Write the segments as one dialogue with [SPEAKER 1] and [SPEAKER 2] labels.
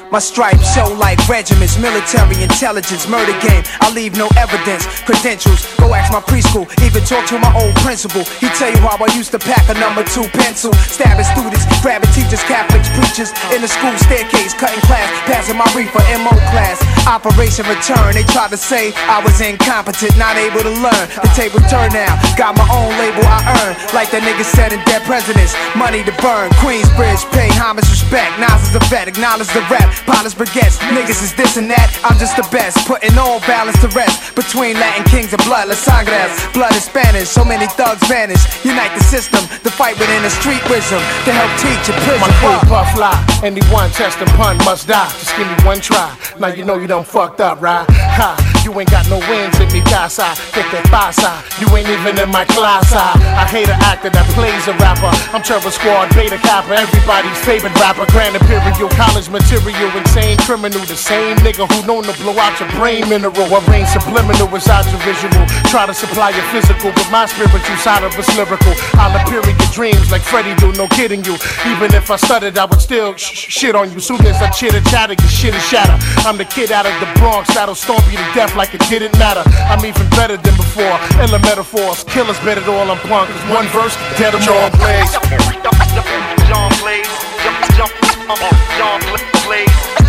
[SPEAKER 1] My stripes show like regiments, military intelligence, murder game. I leave no evidence, credentials. Go ask my preschool, even talk to my old principal. He tell you how I used to pack a number 2 pencil, stabbing students, grabbing teachers, Catholics, preachers in the school staircase, cutting class, passing my reefer, MO class. Operation Return. They tried to say I was incompetent, not able to learn. The table turned now, got my own label I earn. Like the nigga said in Dead Presidents, money to burn. Queensbridge, pay homage, respect. Nas is a vet, acknowledge the rap. Pilots, baguettes, niggas is this and that. I'm just the best, putting all balance to rest. Between Latin kings and blood, Las Sangres. Blood is Spanish, so many thugs vanish. Unite the system, the fight within the street wisdom to help teach a prison.
[SPEAKER 2] My crew puff fly, anyone test and pun must die. Just give me one try, now you know you done fucked up, right? Ha, you ain't got no wins in me, casa. Get that pasa, you ain't even in my class. I hate an actor that plays a rapper. I'm Trevor Squad, Beta Kappa, everybody's favorite rapper. Grand Imperial, college material, insane criminal. The same nigga who known to blow out your brain mineral. Arrange subliminal inside your visual. Try to supply your physical, but my spiritual side of it's lyrical. I'll appear in your dreams like Freddie do, no kidding you. Even if I stuttered, I would still shit on you. Soon as I chitter chatter, your shit is shatter. I'm the kid out of the Bronx that'll stomp you to death like it didn't matter. I'm even better than before. Illa metaphors, killers bet it all on punk. One verse, dead or John Blaze.
[SPEAKER 3] John Blaze, John Blaze,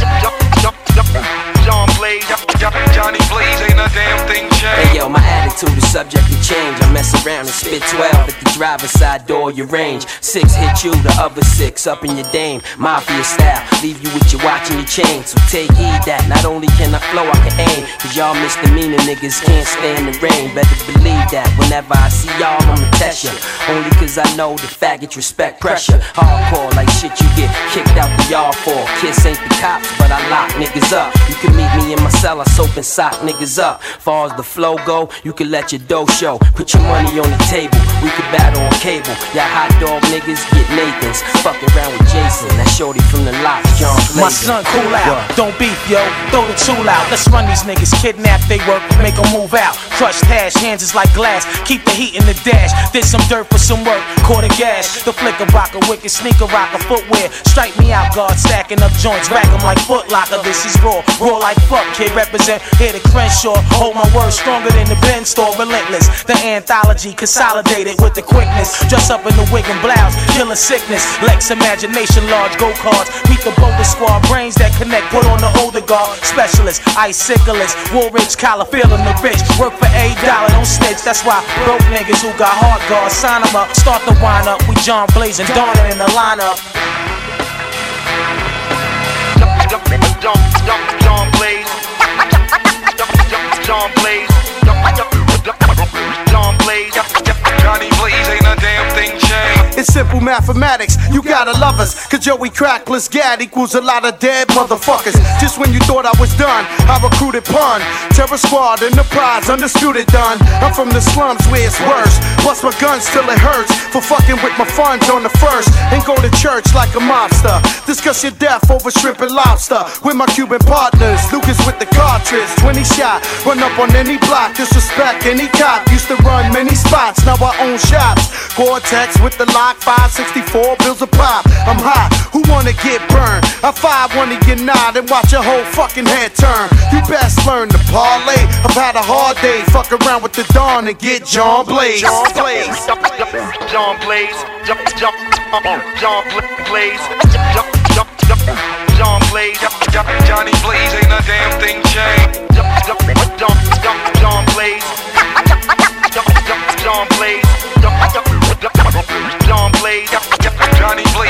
[SPEAKER 3] John Blaze, Johnny Blaze, ain't a damn thing changed.
[SPEAKER 4] Hey yo, my attitude is subject to change. I mess around and spit 12 at the driver's side door, your range. 6 hit you, the other 6 up in your dame. Mafia style, leave you with your watch and your chain. So take heed that not only can I flow, I can aim. Cause y'all misdemeanor niggas can't stand the rain. Better believe that whenever I see y'all, I'ma test ya. Only cause I know the faggots respect pressure. Hardcore like shit you get kicked out the yard for. Kiss ain't the cops, but I lock niggas up. You can meet me in my cell, I soap and sock niggas up. Far as the flow go, you can let your dough show. Put your money on the table, we can battle on cable. Y'all hot dog niggas get Nathans. Fuck around with Jason, that shorty from the lot, John Blaze.
[SPEAKER 5] My son, cool out, don't beef yo, throw the tool out. Let's run these niggas, kidnap they work, make them move out. Crushed hash, hands is like glass, keep the heat in the dash. Did some dirt for some work, caught a gas. The flicker rocker, wicked sneaker rocker, footwear. Strike me out, guard, stacking up joints, rack them like Foot Locker. This is raw like fuck, kid represent. Here to Crenshaw, hold my word stronger than the Ben store, relentless. The anthology consolidated with the quickness. Dress up in the wig and blouse, killing sickness. Lex imagination, large go cards. Meet the Boulder Squad, brains that connect. Put on the older guard, specialist, iciclist. Woolridge, collar, feeling the rich. Work for $8, don't snitch. That's why broke niggas who got hard guards sign them up. Start the wind up. We John Blaze and Donna in the lineup.
[SPEAKER 3] John Blaze, John Blaze, John Blaze, Johnny Blaze, ain't a damn thing changed.
[SPEAKER 2] It's simple mathematics, you gotta love us. Cause Joey Crack plus Gad equals a lot of dead motherfuckers. Just when you thought I was done, I recruited Pun. Terror Squad, Enterprise, undisputed done. I'm from the slums where it's worse. Plus my gun still it hurts. For fucking with my funds on the first. And go to church like a mobster. Discuss your death over shrimp and lobster. With my Cuban partners, Lucas with the cartridge. 20 shot, run up on any block. Disrespect any cop. Used to run many spots, now I own shops. Gore-Tex with the lock, 564 bills a pop. I'm hot, who wanna get burned? I 5-1 to your nod and watch your whole fucking head turn. You best learn to parlay. I've had a hard day, fuck around with the dawn and get John Blaze.
[SPEAKER 3] John Blaze, John Blaze, John Blaze, John Blaze, Johnny Blaze, ain't a damn thing changed. John Blaze, John Blaze, John Blaze, Johnny Blaze.